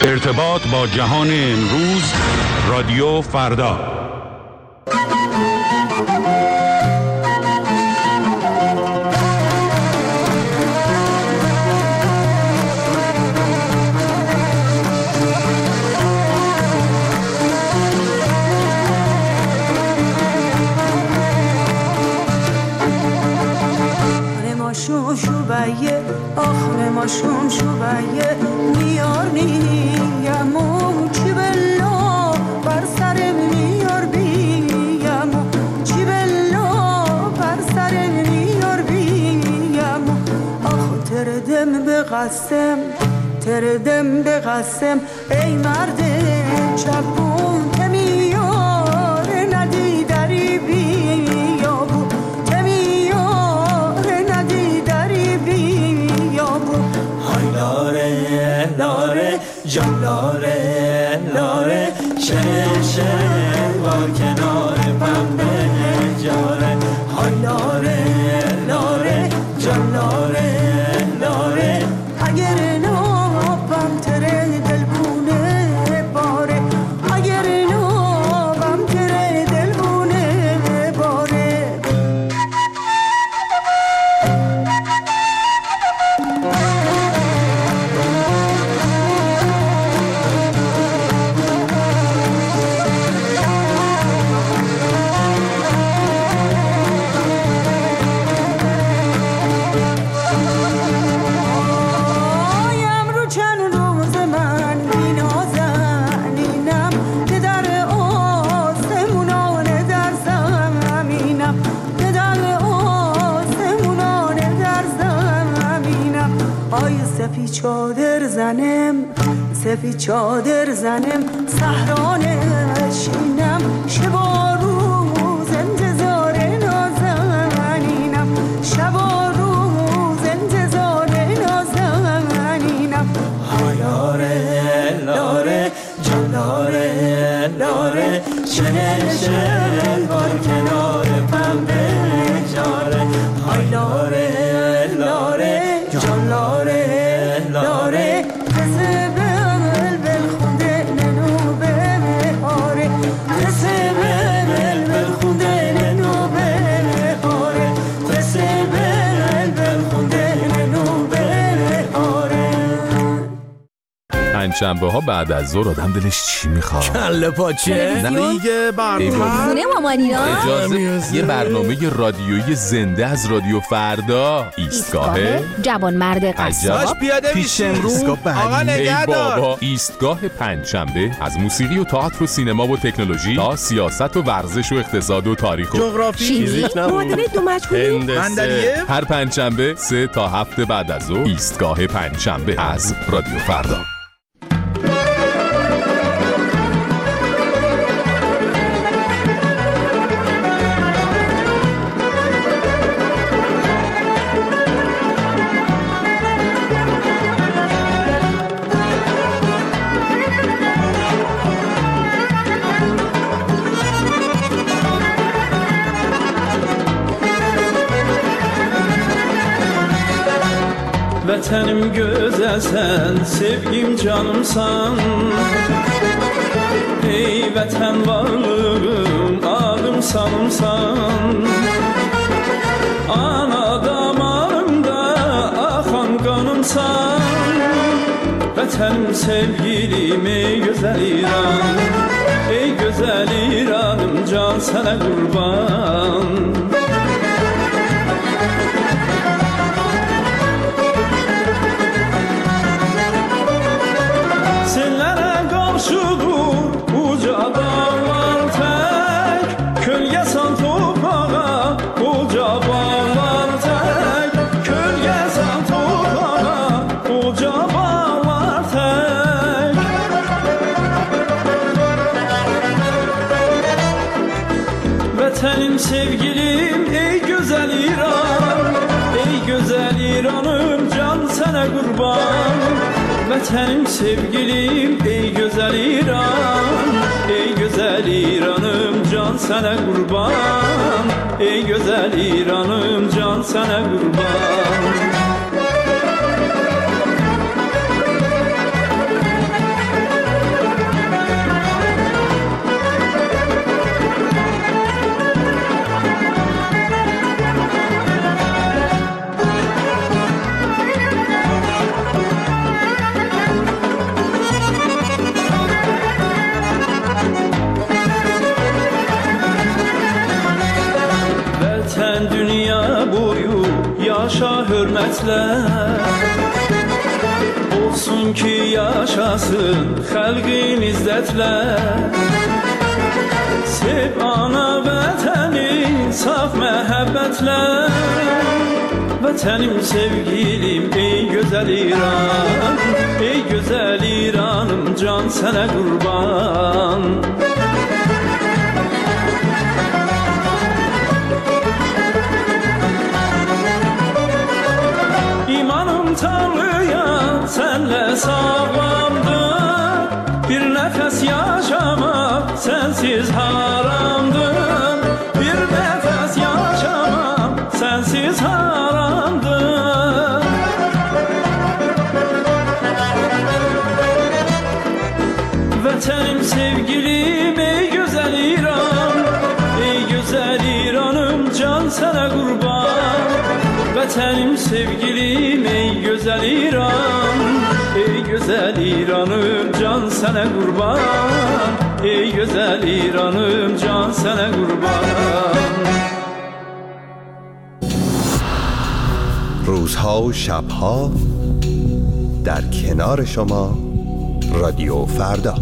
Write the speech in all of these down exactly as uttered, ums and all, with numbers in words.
ارتباط با جهان امروز، رادیو فردا. شوبایه آخر ما شوم شوبایه میار نیامو چی بلا بر سرم میار بیامو چی بلا بر سرم میار بیامو آخ تردم به قسم تردم به قسم ای مرد چپون که میار ندی دری بیامو لاره لاره جان لاره لاره شهر شهر با کنار پنبه جاره های لاره لاره جان لاره لاره اگر نابم تره دلبونه باره اگر نابم تره دلبونه باره سفید چادر زنم سفید چادر زنم صحرا نشینم شب و روز انتظار نازنینم شب و روز انتظار نازنینم لاره لاره جان لاره لاره شهر شهر بار کنار پنبه جاره های لاره لاره جان لاره لاره قصه بل بل خونده ننو به آره قصه بل بل خونده ننو به آره قصه بل بل خونده ننو به آره. پنجشنبه ها بعد از ظهر آدم دلش چی میخواد؟ کله پاچه دیگه برنامه خونه مامانینا اجازه یه برنامه رادیویی زنده از رادیو فردا. ایستگاه جوانمرد قصاب پیش امروز آقا نگهدار. بابا ایستگاه پنجشنبه از موسیقی و تئاتر و سینما و تکنولوژی تا سیاست و ورزش و اقتصاد و تاریخ و جغرافی فیزیک معادله دو مجهولی هندسه. هر پنجشنبه سه تا هفت بعد از ظهر ایستگاه پنجشنبه از رادیو فردا. Vətənim gözəlsən, sevgim canımsan. Ey vətən varlığım, adım sanımsan. Ana damarımda axan qanımsan. Vətənim sevgilim, ey gözəl İran. Ey gözəl İranım, can sənə qurban. Vətənim sevgilim, ey gözəl İran. Ey gözəl İranım, can sənə qurban. Vətənim sevgilim, ey gözəl İran. Ey gözəl İranım, can sənə qurban. Ey gözəl İranım, can sənə qurban. başa hörmətlər olsun ki yaşasın xalqın izzətlər. Sev ana vətənin saf məhəbbətlər. Vətənim sevgilim ey gözəl İran, ey gözəl İranım can sənə qurban. İmanım Tanrıya sənlə sağlamdır, bir nəfəs yaşamaq sənsiz haramdır, bir nəfəs yaşamaq sənsiz haramdır. Vətənim sevgilim ey gözəl İran, ey gözəl İranım can sənə qurban. Vətənim sevgilim ey gözəl İran, ey gözəl İranım can sənə qurban, ey gözəl İranım can sənə qurban. روزها و شبها در کنار شما رادیو فردا.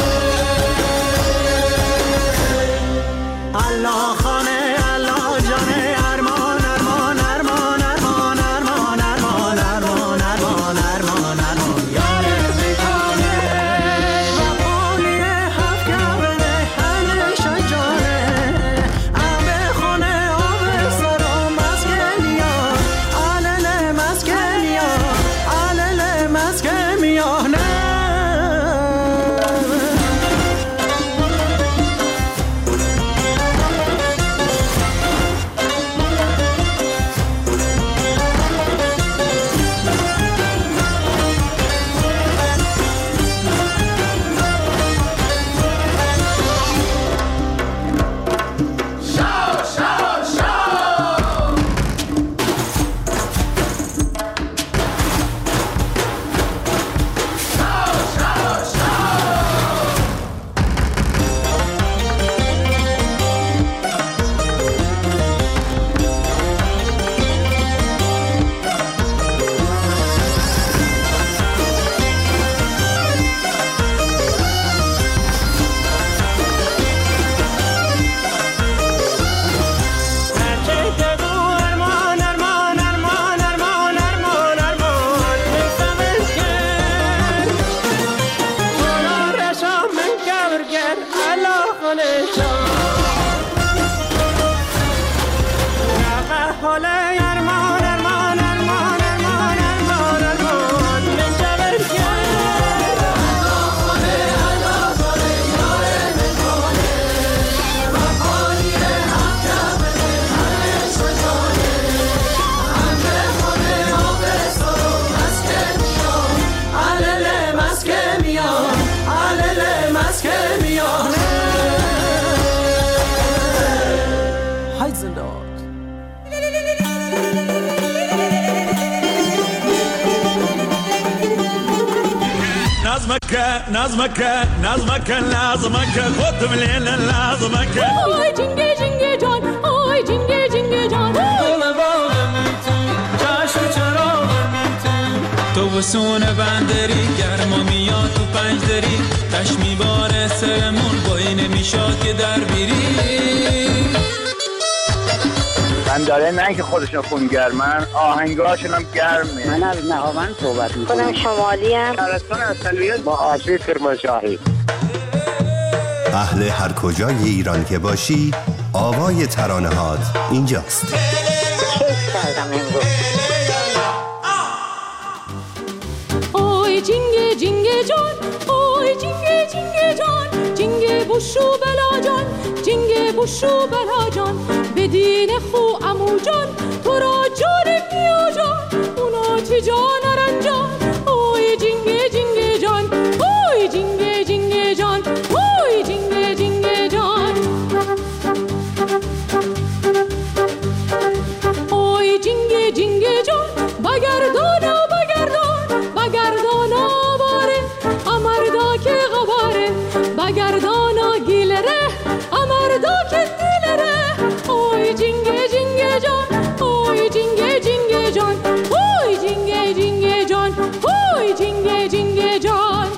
الله خانه الله جانه نظمك نظمك نظمك نظمك خود مليل نظمك آی جنگه جنگه جان آی جنگه جنگه جان دل باغم تو چشم چراغم تو تو وسون بندری گرما میاد تو پنجدری تش میباره سرمون بایی نمیشاد که در بیری من داره نه که خودشون خونگرمن آهنگاشون هم گرمه. من از نهاوند صحبت میکنم. خودم شمالی هم شهرستان اصلیت با آشی کرمانشاهی. اهل هر کجای ایران که باشی آوای ترانه هات اینجاست. کیف کردم امروز. آی جینگه جینگه جان آی جینگه جینگه جان جینگه بوشو بلا جان جینگه بوشو بلا جان بدین خو امو جان تو را جان میا جان اونا تی جان رنجان آی جینگه جینگه جان آی جینگه جینگه جان آی جینگه جینگه جان آی جینگه جینگه جان بگردان و بگردان بگردان آواره امردا که غباره بگردان و گیلره امردا که دیلره آی جینگه جینگه جان آی جینگه جینگه جان آی جینگه جینگه جان آی جینگه جینگه جان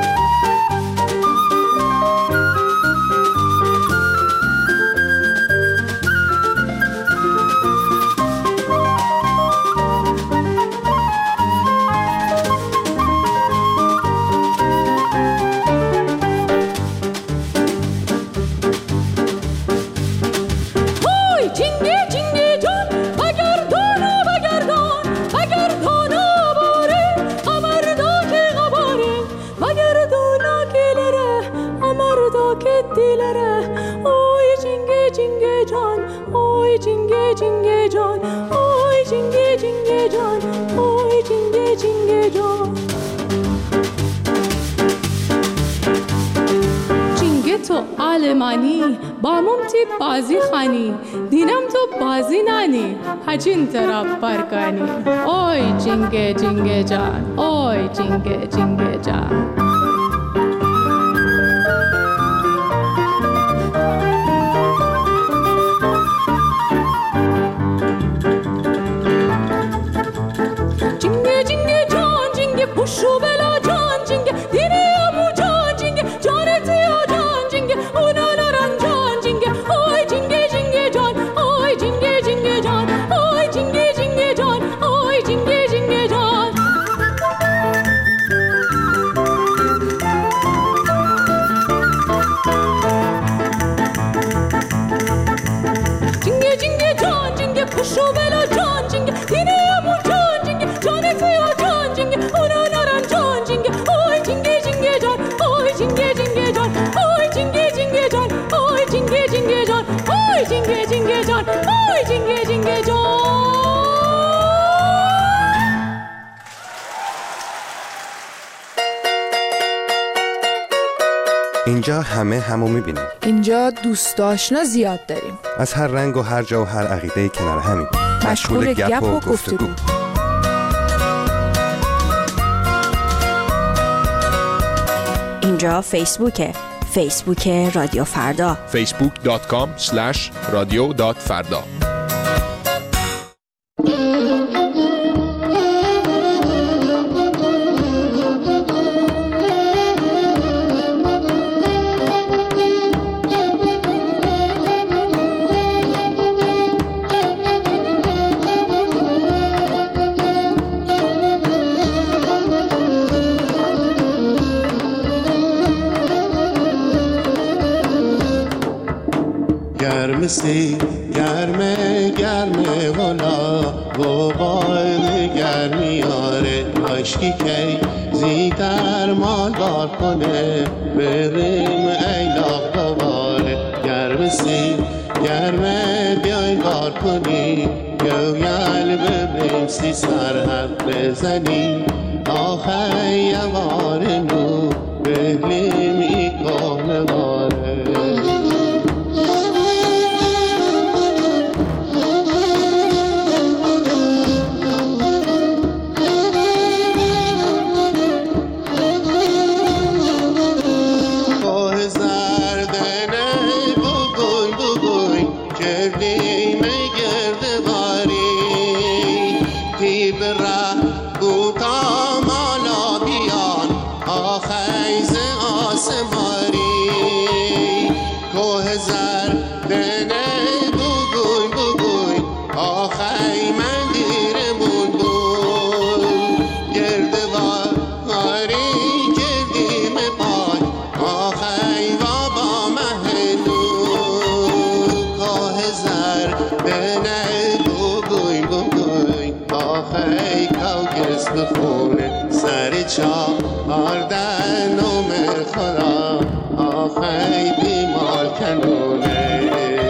علمانی با ممتی بازی خانی دینم تو بازی نانی هجین طرف برکانی اوی جنگه جنگه جان اوی جنگه جنگه جان جنگه جنگه جان جنگه پوشو بلا جان جنگه دینی امو جان جنگه جان تیو جان جنگه اونا نران جان جنگه اوی جنگه جنگه جان اوی جنگه جنگه جان اوی جنگه جنگه جان اوی جنگه جنگه جان جنگه جنگه جان جنگه پوشو بلا جان جنگه دینی امو جان جنگه جان تیو جان جنگه اونا نران جان جنگه اوی جنگه جنگه جان اوی جنگه جنگه جان اوی جنگه جنگه جان اوی جنگه جنگه جان اوی جنگه جنگه جان اوی جنگه جنگه جان اینجا همه همو میبینیم. اینجا دوست آشنا زیاد داریم. از هر رنگ و هر جا و هر عقیده کنار همیم. مشغول گپ و گفتگو. اینجا فیسبوکه. فیسبوک رادیو فردا. فیسبوک دات کام اسلش رادیو دات فردا. سی گرمه گرمه والا و باید گرمی آره عشقی که زیدر مالدار کنه بریم ایلاق دوباره گرمه سی گرمه بیاین بار کنی گویل ببین سی سرحد بزنی آخه یوار نو بهلیم ای کهنه باره آردن نوم خدا آخی بیمار کنونه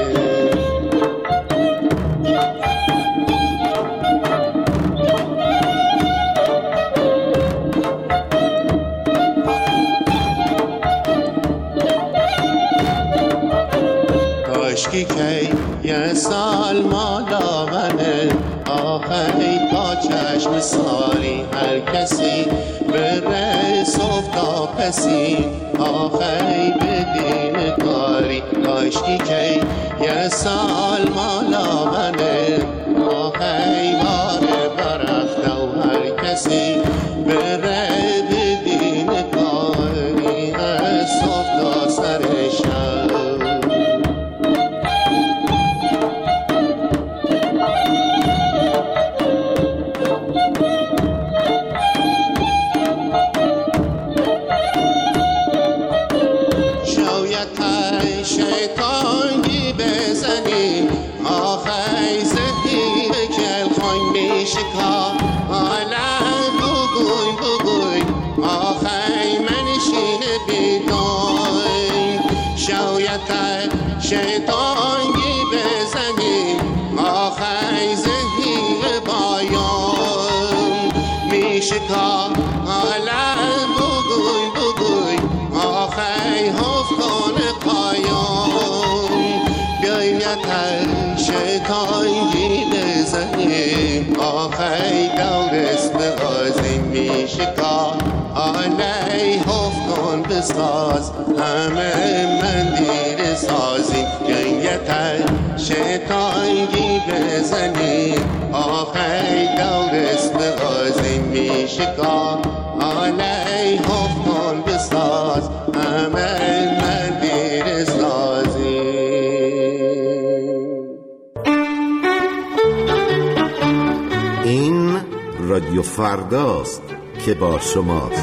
کاشکی کی یه سال مالا منه آخری تا چشم ساری هر کسی بره صف تا پسی آخری به دین کاری کاشکی کی یه سال مالا منه آخری باره برخته و هر کسی بره به دین کاری از صف تا سر شب شیطانی بزنی آخی زدی به کل خوی میشکا حالا بگوی بگوی آخی منشین بیدوی شویت شیطانی بزنی آخی زدی به بایان میشکا حالا بگوی بگوی آخی حف کنه شیطانی بزنیم آخی دورست بغازیم میشکا آلی حف کن بساز همه مندیر سازیم جنگتر شیطانی بزنیم آخی دورست بغازیم میشکا آلی حف کن بساز همه مندیر سازیم. این رادیو فرداست که با شماست.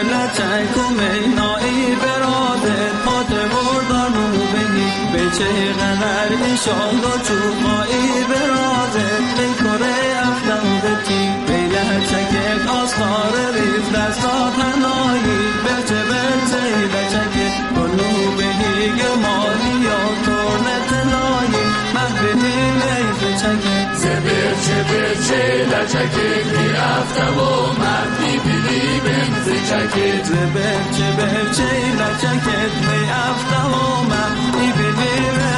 لچک و مینایی برازت پات بردانو بهی به چه قدر ایشان و چوبایی برازت ای کره افتادتی به لچک آستار ریف دستا تنایی برچه برچه لچک کنو بهی گمالی یا تورنت نایی محبتی لیف چک برچه برچه لچکت می افتم و مردی بیلی بنز چکت برچه برچه لچکت می افتم و مردی بیلی